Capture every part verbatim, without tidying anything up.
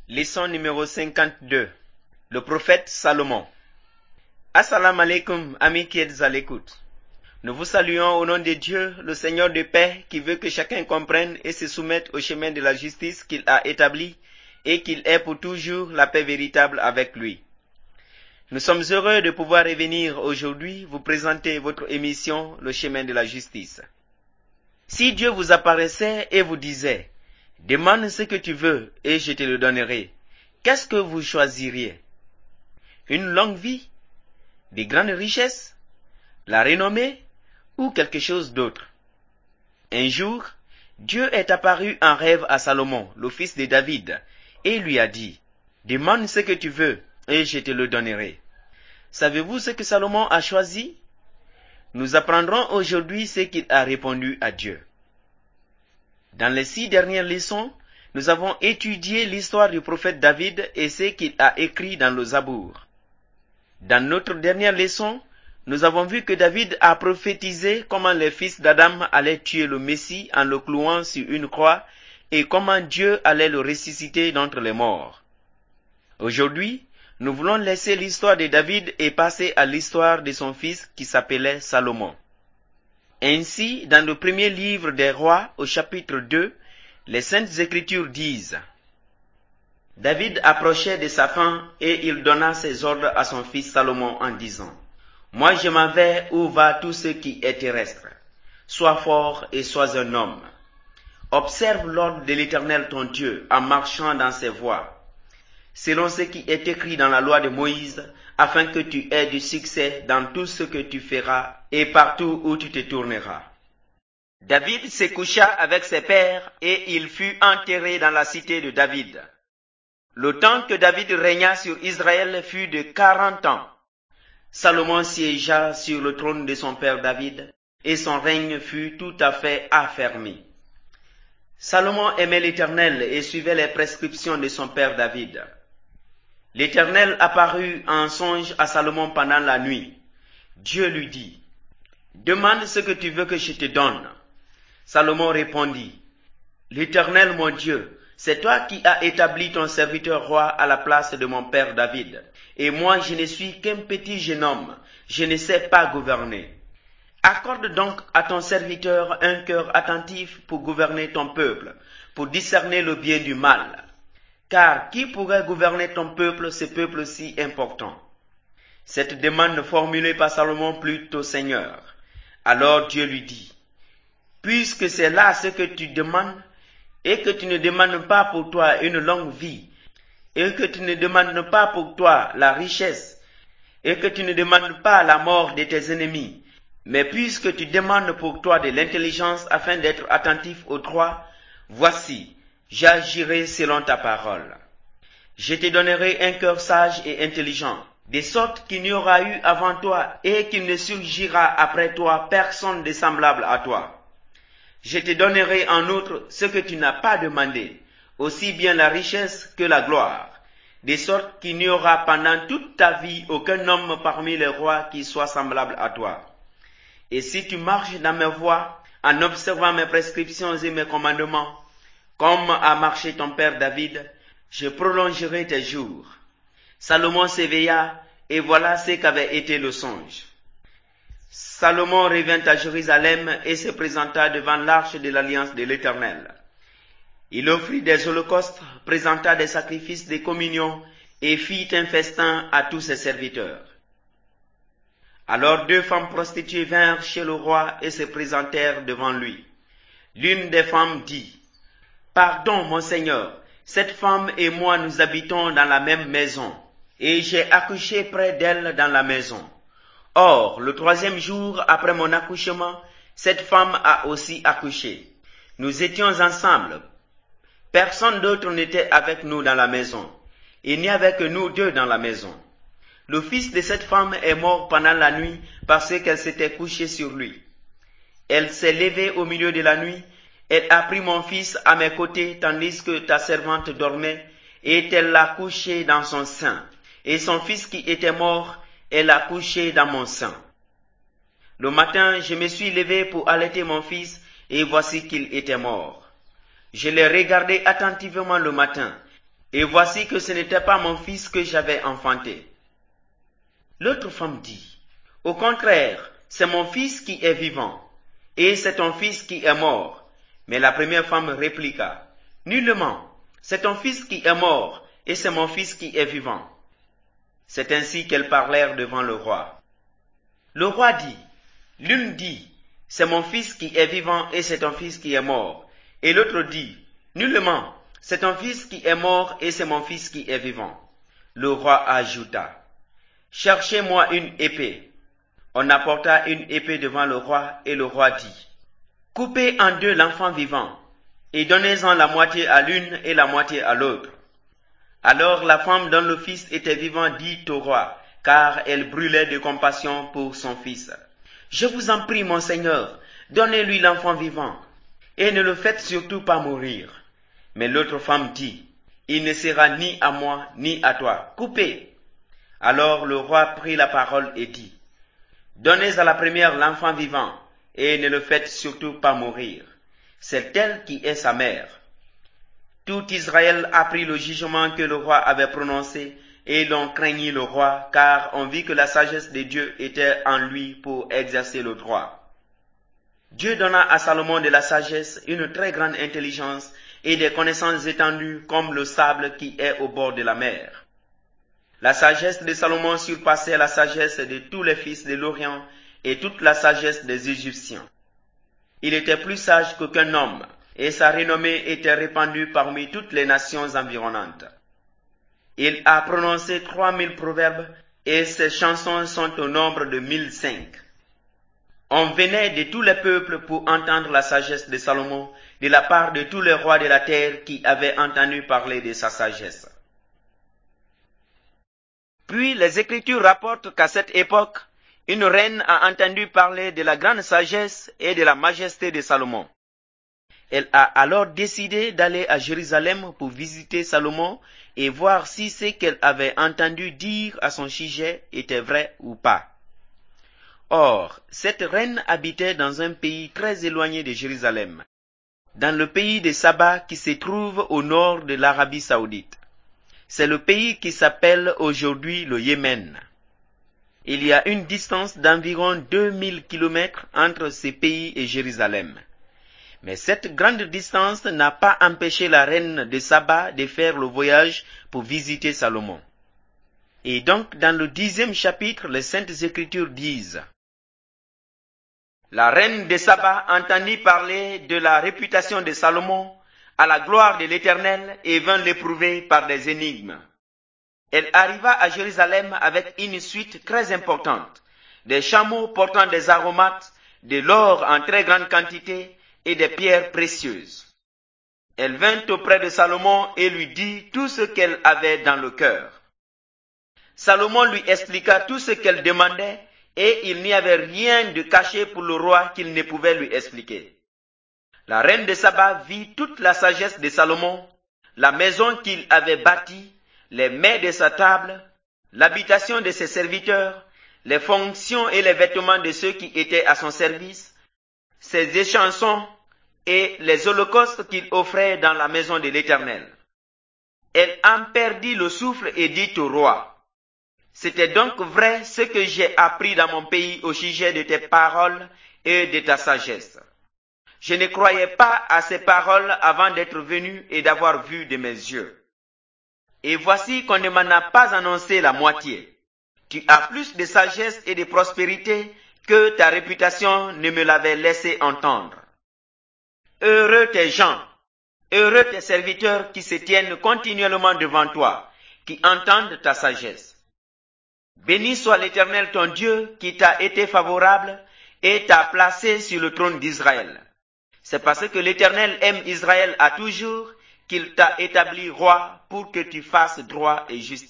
Leçon numéro cinquante-deux. Le prophète Salomon. Assalamu alaikum, amis qui êtes à l'écoute. Nous vous saluons au nom de Dieu, le Seigneur de paix, qui veut que chacun comprenne et se soumette au chemin de la justice qu'il a établi et qu'il ait pour toujours la paix véritable avec lui. Nous sommes heureux de pouvoir revenir aujourd'hui vous présenter votre émission Le chemin de la justice. Si Dieu vous apparaissait et vous disait « Demande ce que tu veux et je te le donnerai », qu'est-ce que vous choisiriez? Une longue vie? Des grandes richesses? La renommée? Ou quelque chose d'autre? Un jour, Dieu est apparu en rêve à Salomon, le fils de David, et lui a dit « Demande ce que tu veux et je te le donnerai ». Savez-vous ce que Salomon a choisi? Nous apprendrons aujourd'hui ce qu'il a répondu à Dieu. Dans les six dernières leçons, nous avons étudié l'histoire du prophète David et ce qu'il a écrit dans le Zabour. Dans notre dernière leçon, nous avons vu que David a prophétisé comment les fils d'Adam allaient tuer le Messie en le clouant sur une croix et comment Dieu allait le ressusciter d'entre les morts. Aujourd'hui, nous voulons laisser l'histoire de David et passer à l'histoire de son fils qui s'appelait Salomon. Ainsi, dans le premier livre des rois, au chapitre deux, les Saintes Écritures disent « David approchait de sa fin et il donna ses ordres à son fils Salomon en disant « Moi je m'en vais où va tout ce qui est terrestre. Sois fort et sois un homme. Observe l'ordre de l'Éternel ton Dieu en marchant dans ses voies, selon ce qui est écrit dans la loi de Moïse, afin que tu aies du succès dans tout ce que tu feras et partout où tu te tourneras. » David se coucha avec ses pères et il fut enterré dans la cité de David. Le temps que David régna sur Israël fut de quarante ans. Salomon siégea sur le trône de son père David et son règne fut tout à fait affermi. Salomon aimait l'Éternel et suivait les prescriptions de son père David. L'Éternel apparut en songe à Salomon pendant la nuit. Dieu lui dit « Demande ce que tu veux que je te donne. » Salomon répondit « L'Éternel mon Dieu, c'est toi qui as établi ton serviteur roi à la place de mon père David. Et moi je ne suis qu'un petit jeune homme, je ne sais pas gouverner. Accorde donc à ton serviteur un cœur attentif pour gouverner ton peuple, pour discerner le bien du mal. Car qui pourrait gouverner ton peuple, ce peuple si important? » Cette demande formulée par Salomon plut au Seigneur. Alors Dieu lui dit « Puisque c'est là ce que tu demandes, et que tu ne demandes pas pour toi une longue vie, et que tu ne demandes pas pour toi la richesse, et que tu ne demandes pas la mort de tes ennemis, mais puisque tu demandes pour toi de l'intelligence afin d'être attentif au droit, voici, j'agirai selon ta parole. Je te donnerai un cœur sage et intelligent, de sorte qu'il n'y aura eu avant toi et qu'il ne surgira après toi personne de semblable à toi. Je te donnerai en outre ce que tu n'as pas demandé, aussi bien la richesse que la gloire, de sorte qu'il n'y aura pendant toute ta vie aucun homme parmi les rois qui soit semblable à toi. Et si tu marches dans mes voies, en observant mes prescriptions et mes commandements, comme a marché ton père David, je prolongerai tes jours. » Salomon s'éveilla, et voilà ce qu'avait été le songe. Salomon revint à Jérusalem et se présenta devant l'arche de l'alliance de l'Éternel. Il offrit des holocaustes, présenta des sacrifices de communion et fit un festin à tous ses serviteurs. Alors deux femmes prostituées vinrent chez le roi et se présentèrent devant lui. L'une des femmes dit « Pardon, mon Seigneur, cette femme et moi nous habitons dans la même maison, et j'ai accouché près d'elle dans la maison. Or, le troisième jour après mon accouchement, cette femme a aussi accouché. Nous étions ensemble. Personne d'autre n'était avec nous dans la maison. Il n'y avait que nous deux dans la maison. Le fils de cette femme est mort pendant la nuit parce qu'elle s'était couchée sur lui. Elle s'est levée au milieu de la nuit. Elle a pris mon fils à mes côtés tandis que ta servante dormait et elle l'a couché dans son sein. Et son fils qui était mort, elle l'a couché dans mon sein. Le matin, je me suis levé pour allaiter mon fils et voici qu'il était mort. Je l'ai regardé attentivement le matin et voici que ce n'était pas mon fils que j'avais enfanté. L'autre femme dit, au contraire, c'est mon fils qui est vivant, et c'est ton fils qui est mort. Mais la première femme répliqua, nullement, c'est ton fils qui est mort, et c'est mon fils qui est vivant. C'est ainsi qu'elles parlèrent devant le roi. Le roi dit, l'une dit, c'est mon fils qui est vivant et c'est ton fils qui est mort. Et l'autre dit, nullement, c'est ton fils qui est mort et c'est mon fils qui est vivant. Le roi ajouta, cherchez-moi une épée. On apporta une épée devant le roi et le roi dit, coupez en deux l'enfant vivant et donnez-en la moitié à l'une et la moitié à l'autre. Alors la femme dont le fils était vivant dit au roi, car elle brûlait de compassion pour son fils, je vous en prie, mon Seigneur, donnez-lui l'enfant vivant, et ne le faites surtout pas mourir. Mais l'autre femme dit, il ne sera ni à moi ni à toi, coupez. Alors le roi prit la parole et dit, donnez à la première l'enfant vivant, et ne le faites surtout pas mourir. C'est elle qui est sa mère. Tout Israël apprit le jugement que le roi avait prononcé, et l'on craignit le roi, car on vit que la sagesse de Dieu était en lui pour exercer le droit. Dieu donna à Salomon de la sagesse, une très grande intelligence, et des connaissances étendues comme le sable qui est au bord de la mer. La sagesse de Salomon surpassait la sagesse de tous les fils de l'Orient et toute la sagesse des Égyptiens. Il était plus sage qu'aucun homme, et sa renommée était répandue parmi toutes les nations environnantes. Il a prononcé trois mille proverbes, et ses chansons sont au nombre de mille cinq. On venait de tous les peuples pour entendre la sagesse de Salomon, de la part de tous les rois de la terre qui avaient entendu parler de sa sagesse. Puis les Écritures rapportent qu'à cette époque, une reine a entendu parler de la grande sagesse et de la majesté de Salomon. Elle a alors décidé d'aller à Jérusalem pour visiter Salomon et voir si ce qu'elle avait entendu dire à son sujet était vrai ou pas. Or, cette reine habitait dans un pays très éloigné de Jérusalem, dans le pays de Saba qui se trouve au nord de l'Arabie saoudite. C'est le pays qui s'appelle aujourd'hui le Yémen. Il y a une distance d'environ deux mille kilomètres entre ce pays et Jérusalem. Mais cette grande distance n'a pas empêché la reine de Saba de faire le voyage pour visiter Salomon. Et donc, dans le dixième chapitre, les Saintes Écritures disent, la reine de Saba entendit parler de la réputation de Salomon à la gloire de l'Éternel et vint l'éprouver par des énigmes. Elle arriva à Jérusalem avec une suite très importante, des chameaux portant des aromates, de l'or en très grande quantité et des pierres précieuses. Elle vint auprès de Salomon et lui dit tout ce qu'elle avait dans le cœur. Salomon lui expliqua tout ce qu'elle demandait et il n'y avait rien de caché pour le roi qu'il ne pouvait lui expliquer. La reine de Saba vit toute la sagesse de Salomon, la maison qu'il avait bâtie, les mets de sa table, l'habitation de ses serviteurs, les fonctions et les vêtements de ceux qui étaient à son service, ses échansons et les holocaustes qu'il offrait dans la maison de l'Éternel. Elle en perdit le souffle et dit au roi, « C'était donc vrai ce que j'ai appris dans mon pays au sujet de tes paroles et de ta sagesse. Je ne croyais pas à ces paroles avant d'être venu et d'avoir vu de mes yeux. Et voici qu'on ne m'en a pas annoncé la moitié. Tu as plus de sagesse et de prospérité que ta réputation ne me l'avait laissé entendre. Heureux tes gens, heureux tes serviteurs qui se tiennent continuellement devant toi, qui entendent ta sagesse. Béni soit l'Éternel ton Dieu qui t'a été favorable et t'a placé sur le trône d'Israël. C'est parce que l'Éternel aime Israël à toujours qu'il t'a établi roi pour que tu fasses droit et justice. »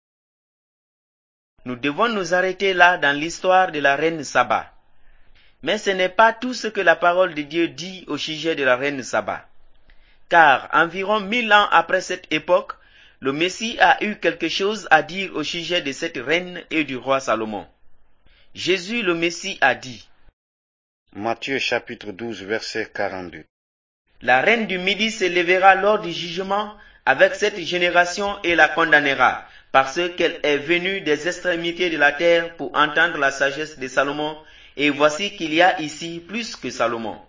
Nous devons nous arrêter là dans l'histoire de la reine Saba. Mais ce n'est pas tout ce que la parole de Dieu dit au sujet de la reine Saba. Car environ mille ans après cette époque, le Messie a eu quelque chose à dire au sujet de cette reine et du roi Salomon. Jésus le Messie a dit, Matthieu chapitre douze verset quarante-deux. La reine du Midi se lèvera lors du jugement avec cette génération et la condamnera, parce qu'elle est venue des extrémités de la terre pour entendre la sagesse de Salomon, et voici qu'il y a ici plus que Salomon.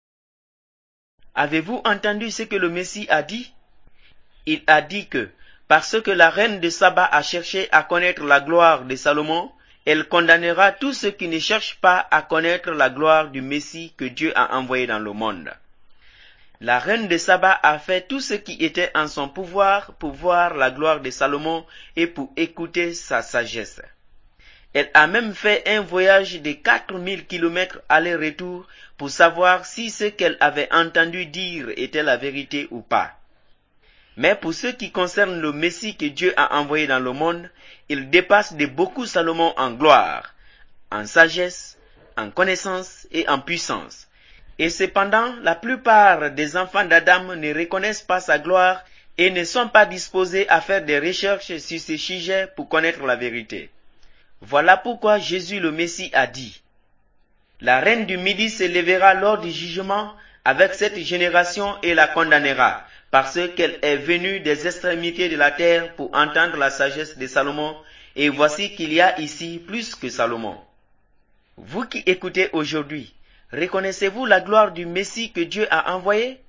Avez-vous entendu ce que le Messie a dit? Il a dit que, parce que la reine de Saba a cherché à connaître la gloire de Salomon, elle condamnera tous ceux qui ne cherchent pas à connaître la gloire du Messie que Dieu a envoyé dans le monde. La reine de Saba a fait tout ce qui était en son pouvoir pour voir la gloire de Salomon et pour écouter sa sagesse. Elle a même fait un voyage de quatre mille kilomètres aller-retour pour savoir si ce qu'elle avait entendu dire était la vérité ou pas. Mais pour ce qui concerne le Messie que Dieu a envoyé dans le monde, il dépasse de beaucoup Salomon en gloire, en sagesse, en connaissance et en puissance. Et cependant, la plupart des enfants d'Adam ne reconnaissent pas sa gloire et ne sont pas disposés à faire des recherches sur ce sujet pour connaître la vérité. Voilà pourquoi Jésus le Messie a dit, « La reine du Midi se lèvera lors du jugement avec cette génération et la condamnera, parce qu'elle est venue des extrémités de la terre pour entendre la sagesse de Salomon, et voici qu'il y a ici plus que Salomon. » Vous qui écoutez aujourd'hui, reconnaissez-vous la gloire du Messie que Dieu a envoyé?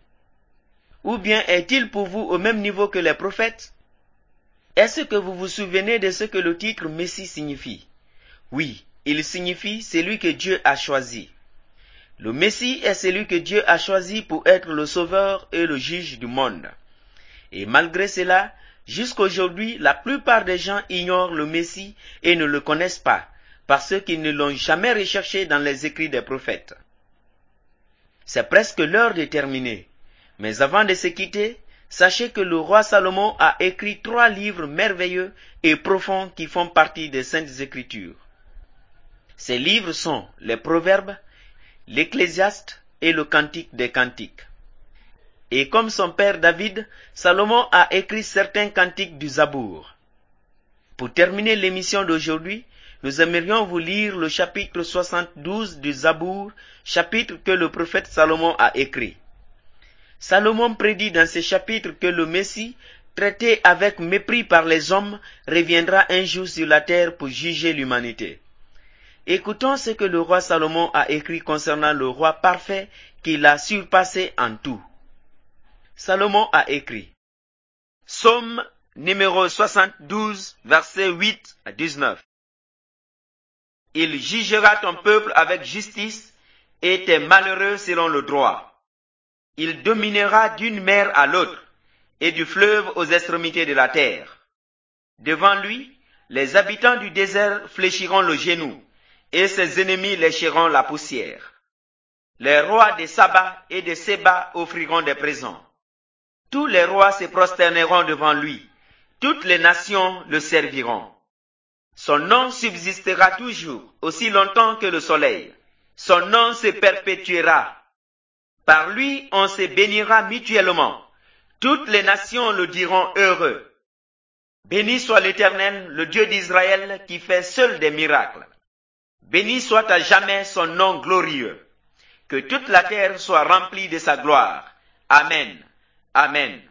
Ou bien est-il pour vous au même niveau que les prophètes? Est-ce que vous vous souvenez de ce que le titre Messie signifie? Oui, il signifie celui que Dieu a choisi. Le Messie est celui que Dieu a choisi pour être le sauveur et le juge du monde. Et malgré cela, jusqu'aujourd'hui, la plupart des gens ignorent le Messie et ne le connaissent pas, parce qu'ils ne l'ont jamais recherché dans les écrits des prophètes. C'est presque l'heure de terminer. Mais avant de se quitter, sachez que le roi Salomon a écrit trois livres merveilleux et profonds qui font partie des Saintes Écritures. Ces livres sont les Proverbes, l'Ecclésiaste et le Cantique des Cantiques. Et comme son père David, Salomon a écrit certains cantiques du Zabour. Pour terminer l'émission d'aujourd'hui, nous aimerions vous lire le chapitre soixante-douze du Zabour, chapitre que le prophète Salomon a écrit. Salomon prédit dans ce chapitre que le Messie, traité avec mépris par les hommes, reviendra un jour sur la terre pour juger l'humanité. Écoutons ce que le roi Salomon a écrit concernant le roi parfait qui l'a surpassé en tout. Salomon a écrit. Psaume numéro soixante-douze, versets huit à dix-neuf. Il jugera ton peuple avec justice et tes malheureux selon le droit. Il dominera d'une mer à l'autre et du fleuve aux extrémités de la terre. Devant lui, les habitants du désert fléchiront le genou et ses ennemis lécheront la poussière. Les rois de Saba et de Séba offriront des présents. Tous les rois se prosterneront devant lui. Toutes les nations le serviront. Son nom subsistera toujours, aussi longtemps que le soleil. Son nom se perpétuera. Par lui, on se bénira mutuellement. Toutes les nations le diront heureux. Béni soit l'Éternel, le Dieu d'Israël, qui fait seul des miracles. Béni soit à jamais son nom glorieux. Que toute la terre soit remplie de sa gloire. Amen. Amen.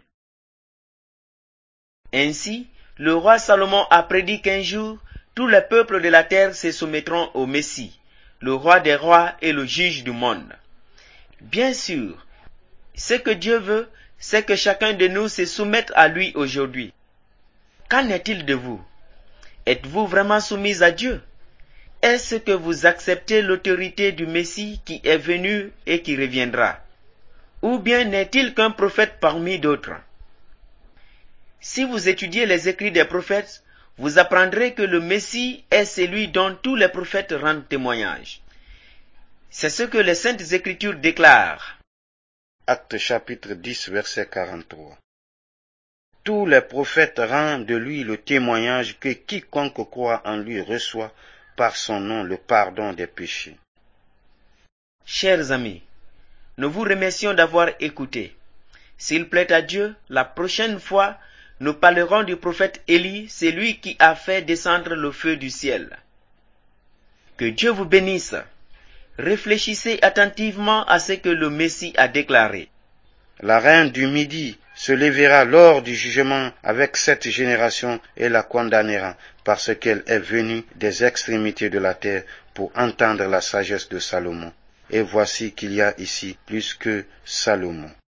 Ainsi, le roi Salomon a prédit qu'un jour, tous les peuples de la terre se soumettront au Messie, le roi des rois et le juge du monde. Bien sûr, ce que Dieu veut, c'est que chacun de nous se soumette à lui aujourd'hui. Qu'en est-il de vous? Êtes-vous vraiment soumis à Dieu? Est-ce que vous acceptez l'autorité du Messie qui est venu et qui reviendra? Ou bien n'est-il qu'un prophète parmi d'autres? Si vous étudiez les écrits des prophètes, vous apprendrez que le Messie est celui dont tous les prophètes rendent témoignage. C'est ce que les Saintes Écritures déclarent. Actes chapitre dix, verset quarante-trois. Tous les prophètes rendent de lui le témoignage que quiconque croit en lui reçoit par son nom le pardon des péchés. Chers amis, nous vous remercions d'avoir écouté. S'il plaît à Dieu, la prochaine fois, nous parlerons du prophète Élie, celui qui a fait descendre le feu du ciel. Que Dieu vous bénisse. Réfléchissez attentivement à ce que le Messie a déclaré. La reine du Midi se lèvera lors du jugement avec cette génération et la condamnera, parce qu'elle est venue des extrémités de la terre pour entendre la sagesse de Salomon. Et voici qu'il y a ici plus que Salomon.